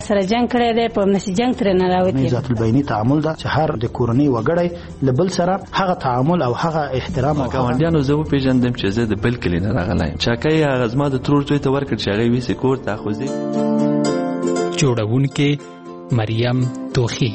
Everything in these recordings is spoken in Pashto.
سره جنگ کړی دی په نشي جنگ تر نه راوتی. ذات البینی تعامل دا چې هر د کورنۍ وګړی له بل سره هغه تعامل او هغه احترام او ګاونډیانو زه پیژندم چې زه د بل کلی نه راغلی چاکۍ هغه زما د ترور زوی ته ورکړ چې هغه ویسې کور ته خوځي. جوړونکې مریم توخی.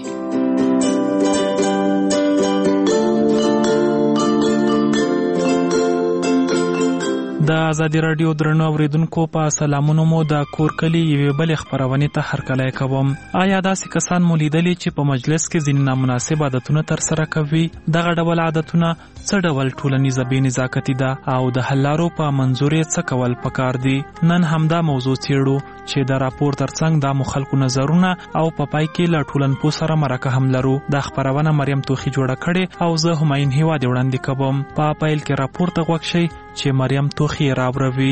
د ازادي رادیو درنو اوریدونکو په سلامونو مو د کورکلی یوې بلې خپرونې ته هرکلی کوم. آیا داسې کسان مو لیدلي چې په مجلس کې ځینې نامناسب عادتونه ترسره کوي؟ دغه ډول عادتونه څه ډول ټولنیزه بې نزاکتي ده او د حل لارو په منظور یې څه کول پکار دي؟ نن همدا موضوع څېړو چې د راپور ترڅنګ د خلکو نظرونه او په پای کې له ټولنپوه سره مرکه هم لرو. دا خپرونه مریم توخی جوړه کړې او زه همایون هیواد وړاندې کوم. په پیل کې راپور ته غوږ شئ چې مریم توخی راوړوي.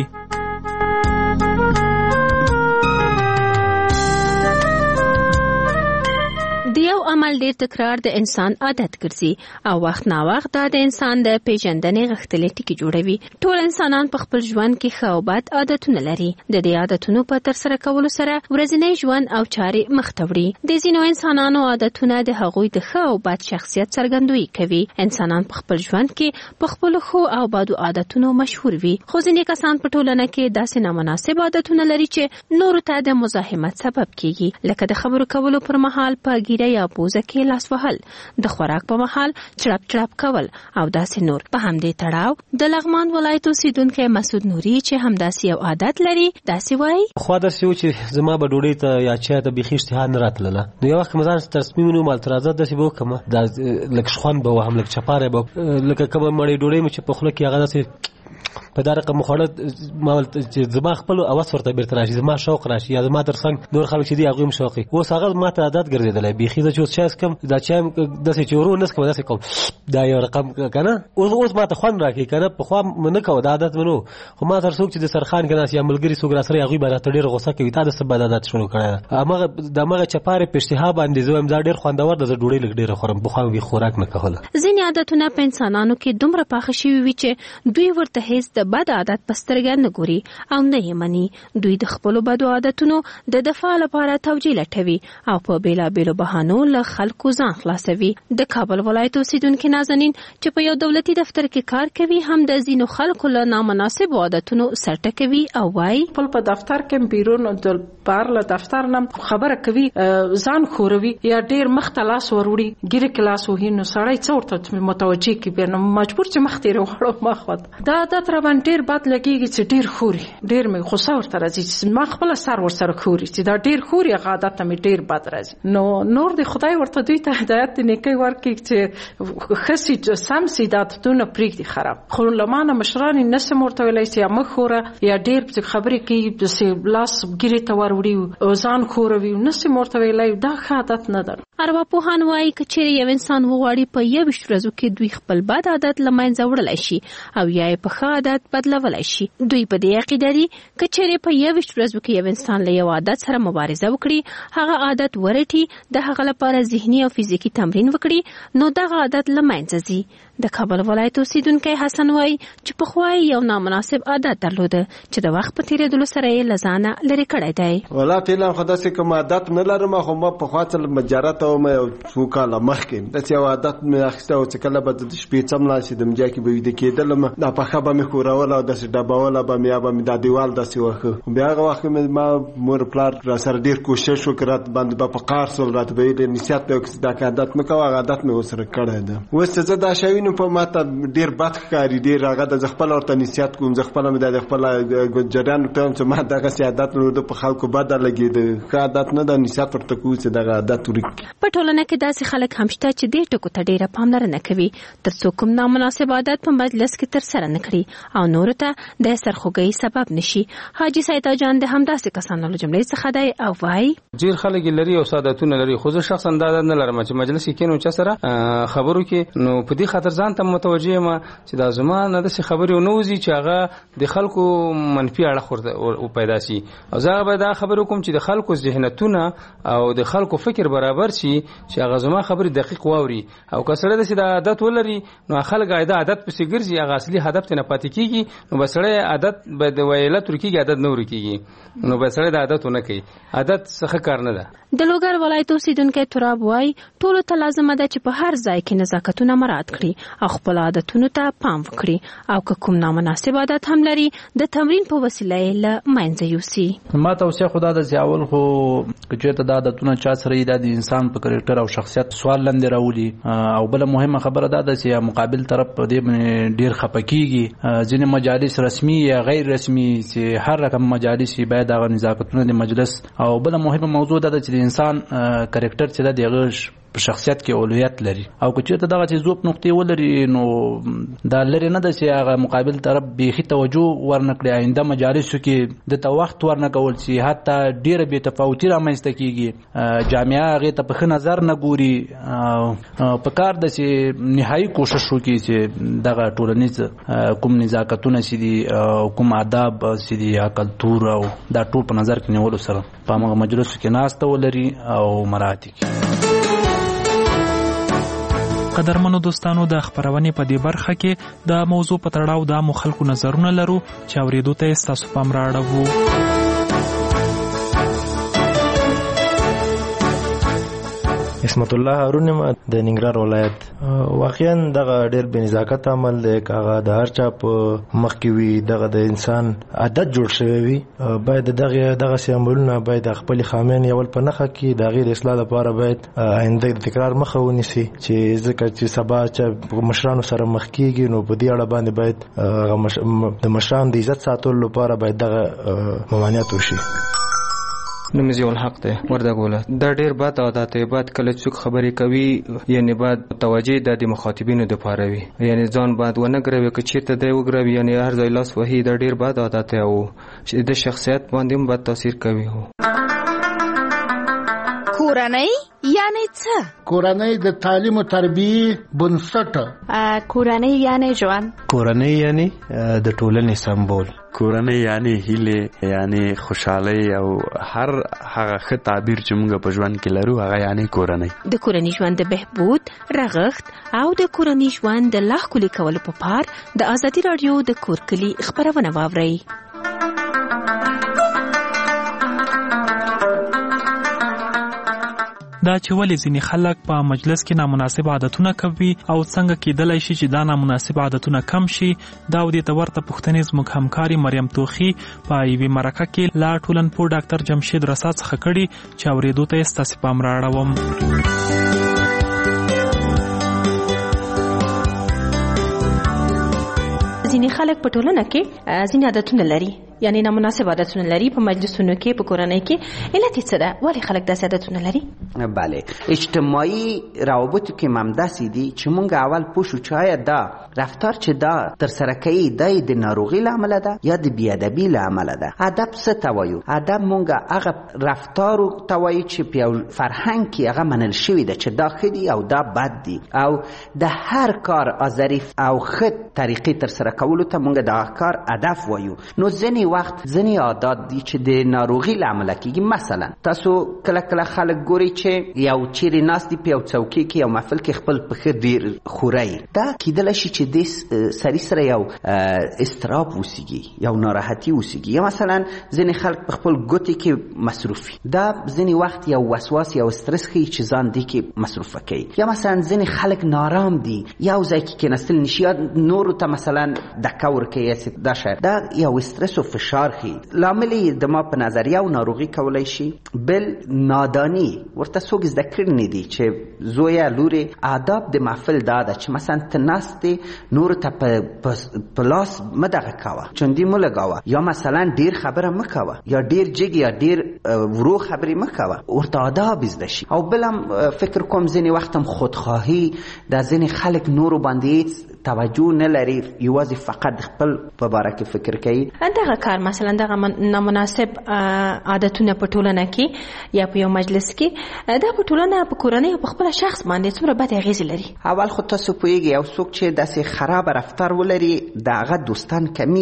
د یو عمل ډیر تکرار د انسان عادت ګرځي او وخت نا وخت دا د انسان د پیژندنې غښتلې ټکي جوړوي. ټول انسانان په خپل ژوند کې ښه او بد عادتونه لري. د دې عادتونو په ترسره کولو سره ورځنی ژوند او چارې مخ ته وړي. د ځینو انسانانو عادتونه د هغوی د ښه او بد شخصیت څرګندوي کوي. انسانان په خپل ژوند کې په خپل ښو او بدو عادتونو مشهور وي. خو ځینې کسان په ټولنه کې داسې نامناسب عادتونه لري چې نورو ته د مزاحمت سبب کیږي، لکه د خبرو کولو پر مهال په ګیره یا پوزه کې لاس وهل، د خوراک په مهال چړپ چړپ کول او داسې نور. په همدې تړاو د لغمان ولایت اوسیدونکی مسعود نوري چې همداسې یو عادت لري داسې وایي: خو داسې و چې زما به ډوډۍ ته یا چای ته بیخي اشتها نه راتلله. نو یو وخت مې ځان تصمیم ونیو مالترازه داسې به وکړم، دا لږ شخوند به وهم، لږ چپاره به لکه کومه مړۍ ډوډۍ مې چې په خوله کې هغه داسې په دا رقم خوړه ما چې زما خپل اواز ورته بیرته راشي، زما شوق راشي، یا زما ترڅنګ نور خلک چې دي هغوی هم شوقي. اوس هغه ما ته عادت ګرځېدلی بیخي. زه چې اوس چای څښم دا چای داسې چې ورو نه څښم داسې کوم دا یو رقم که نه. اوس ما ته خوند راکوي که نه، پخوا نه کوه دا عادت مې نه و. خو ما تر څوک چې د سرخان کې ناست یا ملګري څوک راسره هغوی به راته ډېره غوسه کوي تا د څه بد عادت شروع کړی ده. د همغه چپارې په اشتها باندې زه وایم دا ډېر خوندور ده، زه ډوډۍ لږ ډېره خورم، پخوا مې خوراک نه کوله. ځینې عادتونه په انسانانو کې دومره پاخه شوي وي چې دوی ورته هیڅ د بد عادت په سترګه نه ګوري او نه یې مني. دوی د خپلو بدو عادتونو د دفاع لپاره توجیه لټوي او په بېلابېلو بهانو له خلکو ځان خلاصوي. د کابل ولایت اوسیدونکي نازنین چې په یو دولتي دفتر کې کار کوي هم د ځینو خلکو له نامناسبو عادتونو سرټه کوي او وایي: خپل په دفتر کې بیرون د بار له دفتر نه خبره کوي، ځان خوروي یا ډېر مخته لاس وروړي، ګیره کې لاس وهي، نو سړی څه ورته متوجه کړي، نو مجبور چې مخ تېرې وړو مخ. دا عادت راباندې ډېر بد لګېږي چې ډېر خوري، ډېر مې غوسه ورته راځي چې ما خپله سر ورسره خوري چې دا ډېر خوري، هغه عادت ته مې ډېر بد راځي. نو نور د خدای ورته دوی ته هدایت د نیکۍ ورکړي چې ښه سي سم سي دا عادتونه پرېږدي خراب. خو له ما نه مشران یې نشم ورته ویلی چې یا مه خوره یا ډېر خبرې کوي داسې لاس ګیرې ته وروړي ځان خوروي، نشم ورته ویلی دا ښه عادت نه ده. ارواپوهان وایي که چیرې یو انسان وغواړي په 21 ورځو کې دوی خپل بد عادت له منځه وړلی شي او یا یې په ښه عادت بدلولی شي. دوی په دې عقیده دي که چیرې په 21 ورځو کې یو انسان له یو عادت سره مبارزه وکړي، هغه عادت ورټي، د هغه لپاره ذهني او فزیکي تمرین وکړي، نو دغه عادت له منځه ځي. د کابل ولایت اوسیدونکی حسن وایي چې پخوا یو نامناسب عادت درلوده چې د وخت په تېرېدلو سره یې له ځانه لرې کړی دی. والله فعلا خو داسې کوم عادت نه لرم، خو ما پخوا څه مجرد وم یو څو کاله مخکې داسې یو عادت مې اخیستی و چې کله به د شپې څملاسی د مجا کې به ویده کېدلم، دا پښه به مې ښوروله او داسې ډبوله به مې یا به مې دا دیوال داسې وښه. بیا هغه وخت کې ما مور پلار راسره ډېر کوشش وکړ، راته باندې به په قهر سول، راته به ویل نصیحت به وکړي دا عادت مه کوه. هغه عادت مې ورسره کړی ده. اوس چې زه دا شی وینم په ما ته ډېر بد ښکاري، ډېر هغه د زه خپله ورته نصیحت کوم، زه خپله مې د خپله جریان ورته چې ما دغسې عادت لرو په خلکو بده لګېده، ښه عادت نه ده، نصیحت ورته کوو چې دغه عادت ورکړي. په ټولنه کې داسې خلک هم شته چې دې ټکو ته ډېره پاملرنه کوي تر څو کوم نامناسب عادت په مجلس کې ترسره نه کړي او نورو ته د سرخوږۍ سبب نشي. حاجي سیدا جان د همداسې کسانو له جملې څخه دی او وایي: ډېر خلک لري او عادتونه لري، خو زه شخصا دا عادت نه لرم چې مجلس کې کینو چا سره خبرو کې، نو په دې خاطر ځان ته متوجه یم چې دا زما نه داسې خبرې ونه وځي چې هغه د خلکو منفي اړخ پیدا شي، او زه به دا خبرې وکړم چې د خلکو ذهنیتونه او د خلکو فکر برابر شي، دي چې هغه زما خبرې دقیق واوري او که سړی داسې د عادت ولري نو خلک د عادت پسې ګرځي هغه اصلي هدف ته نه پاتې کېږي نو به سړی عادت به د ویلت ورکېږي عادت نه ورکېږي نو به سړی د عادت ونه کوي عادت څه کار نه ده. د لوګر ولایت اوسیدونکی تراب وایي ټولو ته لازمه ده چې په هر ځای کې نزاکتونه مراعات کړي او خپل عادتونو ته پام وکړي او که کوم نامناسب عادت هم لري د تمرین په وسیله یې له منځه یوسي. ما توصیه خو دا ده چې اول خو که چېرته دا عادتونه چا سره یي دا د انسان په کرکټر او شخصیت سوال لاندې راولي او بله مهمه خبره دا ده چې مقابل طرف په دې باندې ډېر خفه کېږي. ځینې مجالس رسمي یا غیر رسمي چې هر رقم مجالس باید هغه نزاکتونه د مجلس او بله مهمه موضوع دا ده چې د انسان کرکټر چې ده د هغه په شخصیت کې اولویت لري او که چېرته دغه چې زوب نقطې ولري نو دا لرې نه ده چې هغه مقابل طرف بیخي توجه ورنه کړي آینده مجالسو کې دته وخت ورنه کول چې حتی ډېره بې تفاوتي رامنځته کېږي جامعه هغې ته په ښه نظر نه ګوري. په کار ده چې نهایي کوشش وکړي چې دغه ټولنیز کوم نزاکتونه چې دي کوم آداب چې دي یا کلتور او دا ټول په نظر کې نیولو سره په همغه مجلسو کې ناسته ولري او مراعات یې کړي. قدرمنو دوستانو د خبرونې په دې برخه کې د موضوع په تړاو د عامو خلکو نظرونه لرو چې اورېدو ته یې ستاسو پام رااړوو. اسمت الله هارون د ننګرهار ولایت. واقعا دغه ډېر بې نزاکت عمل دی که هغه د هر چا په مخ کې وي دغه د انسان عادت جوړ شوی وي باید دغسې عملونه باید د خپلې خامین یول په نښه کړي د هغې د اصلاح لپاره باید آینده د تکرار مخه ونیسي چې ځکه چې سبا چې مشرانو سره مخ کېږي نو په دې اړه باندې باید د مشرانو د عزت ساتلو لپاره باید دغه ممانعت وشي. نوم یې الحق دی وردګ ولایت. دا ډېر بد عادت دی باید کله څوک خبرې کوي یعنی باید متوجه د مخاطبینو دپاره وي یعنی ځان باید ونه ګروي که چېرته دی وګروي یعنی هر ځای لاس وهي دا ډېر بد عادت دی او د شخصیت باندې هم بد تاثیر کوي. کورنۍ یعنی څه؟ کورنۍ د تعلیم او تربیې بنسټ. کورنۍ یعنی ژوند. کورنۍ یعنی د ټولنې سمبول. کورنۍ یعنی هیله یعنی خوشحالي او هر هغه ښه تعبیر چې موږ په ژوند کې لرو هغه یعنی کورنۍ. د کورنۍ ژوند د بهبود رغښت او د کورنۍ ژوند د لا ښکلي کولو په پار د ازادي راډیو د کور کلي خبرونه واورئ. دا چې ولې ځینې خلک په مجلس کې نامناسب عادتونه کوي او څنګه کېدلی شي چې دا نامناسب عادتونه کم شي دا او دې ته ورته پوښتنې زموږ همکاري مریم توخي په یوې مرکه کې له ټولنپوه ډاکټر جمشید رسا څخه کړي چې اورېدو ته یې ستاسې پام رااړوم. ځینې خلک په ټولنه کې ځینې عادتونه لري یعنی نامناسب عادتونه لري په مجلسونو کې په کورنۍ کې. علت یې څه ده؟ ولې خلک داسې عادتونه لري؟ بله اجتماعي روابطو کې هم داسې دي چې مونږ اول پوه شو چې آیا دا رفتار چې دا ترسره کوي دا د ناروغۍ له امله ده یا د بېادبي له امله ده. ادب څه ته وایو؟ ادب مونږ هغه رفتارو ته وایو چې په یو فرهنګ کې هغه منل شوي ده چې دا ښه دي او دا بد دي او د هر کار ظریف او ښه طریقې ترسره کولو ته مونږ دغه کار ادب وایو. نو ځینې وخت ځینې عادات دي چې د ناروغۍ له امله کېږي. مثلا تاسو کله کله خلک ګورئ چې یو چیرې ناست دي په یو څوکۍ کې یو محفل کې خپل پښه ډېر خورئ. دا کېدلی شي چې دې سړي سره یو اضطراب وسیږي یو ناراحتي وسیږي یا مثلا ځینې خلک په خپل ګوتې کې مصروف وي. دا ځینې وخت یو وسواس یو استرس ښیي چې ځان دې کې مصروفه کوي. یا مثلا ځینې خلک نارام دي یو ځای کې کېناستل نشي یا نورو ته مثلا دکه ورکوي دا شی دا یو استرس و فشار ښیي. لامل یې د ما په نظر یو ناروغي کولی شي بل ناداني ورته څوک زده کړي نه دي چې زویه لورې آداب د محفل دا ده چې مثلا ته ناست دی نورو ته په لاس مه دغه کوه چندي مه لګوه یا مثلا ډېر خبره مه کوه یا ډېر جګ یا ډېر ورو خبرې مه کوه ورته آداب زده شي. او بل هم فکر کوم ځینې وخت هم خودخواهي د ځینې خلک نورو باندې توجه نه لري یوازې فقط خپل په باره کې فکر کوي. دغه کار مثلا دغه نامناسب عادتونه په ټولنه کې یا په یو مجلس کې دا په ټولنه په کورنۍ او په خپل شخص باندې څومره بد اغېزې لري؟ اول خو تاسو پوهیږئ یو څوک چې داسې خراب رفتار ولري د هغه دوستان کمیږي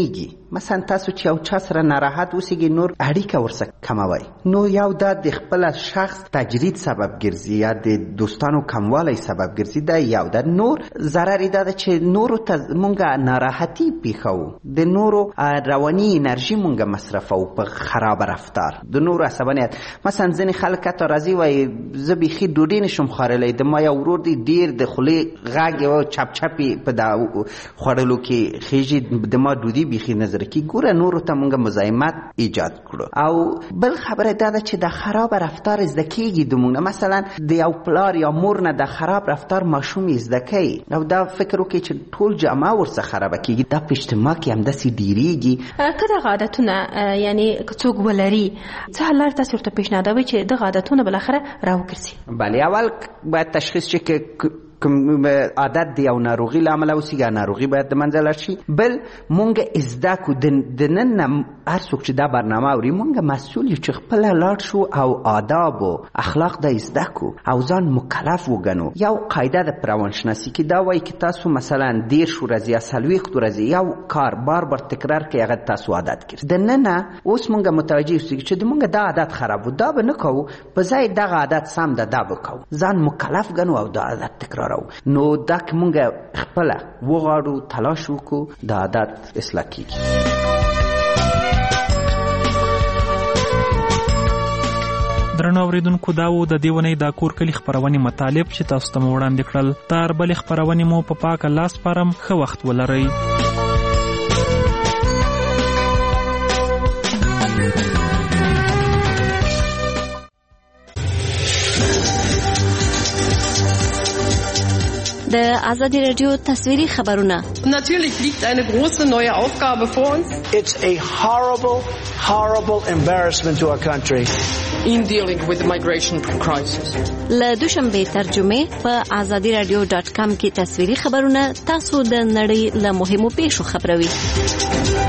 مثلا تاسو چې یو چا سره ناراحت اوسېږي نور اړیکه ورسره کموئ، نو یو دا د خپل شخص تجرید سبب ګرځي یا د دوستانو کموالی سبب ګرځي. دا یو دا نور ضرر دا ده چې نورو ته مونږه ناراحتي پیښو، د نورو رواني انرژي مونږه مصرفو په خراب رفتار، د نورو عصبانیت. مثلا ځینې خلک حتی راځي وایي زه بیخي ډوډۍ نشم خوړلی، د ما یو ورور دی ډېر د خولې غږ یو چپ چپې په دا خوړلو کې خیږي، د ما ډوډۍ بیخي نظر کې ګوره نورو ته مونږه مزاحمت ایجاد کړو. او بل خبره دا ده چې د خراب رفتار زده کېږي د مونږ، مثلا د یو پلار یا مور نه د خراب رفتار ماشوم زده کوي، او دا فکر وکړي چې ټول جامعه ورڅخه خرابه کېږي. دا په اجتماع کې همداسې ډېرېږي. که دغه عادتونه یعنی که څوک ولري څه حل لارې تاسې ورته پیشنهادوئ چې دغه عادتونه بالاخره راوګرځي؟ بله، اول باید تشخیص شي که کوم عادت دی او ناروغي له امله اوسېږي، ناروغي باید د منځه لاړ شي. بل مونږ زده کړو د نن نه هر څوک چې دا برنامه اوري مونږ مسؤل یو چې خپله لاړ شو او آداب و اخلاق دا زده کړو او ځان مکلف وګڼو. یو قاعده د روانشناسي کې دا وایي که تاسو مثلا 10 ورځې یا 40 ورځې یو کار بار بار تکرار کړئ هغه تاسو عادت کړئ. د نن نه اوس مونږ متوجه اوسېږو چې د مونږ دا عادت خراب و، دا به نه کوو، په ځای دغه عادت سم ده دا به کوو. ځان مکلف ګڼو او دا عادت تکرار. نو دا که مونږ خپله وغواړو تلاش وکړو د عادت اصلاح کېږي. درنو اوریدونکو دا و د دې ونې د کور کلي خپرونې مطالب چې تاسو ته مو وړاندې کړل. تر بلې خپرونې مو په پاکه لاس سپارم. ښه وخت ولرئ. د آزادی رادیو تصویری خبرونه. Natürlich liegt eine große neue Aufgabe vor uns. It's a horrible embarrassment to our country. In dealing with the migration crisis. له دوشنبه ترجمه په azadiradio.com کې تصویری خبرونه تاسو د نړۍ له مهمو پیښو خبروي.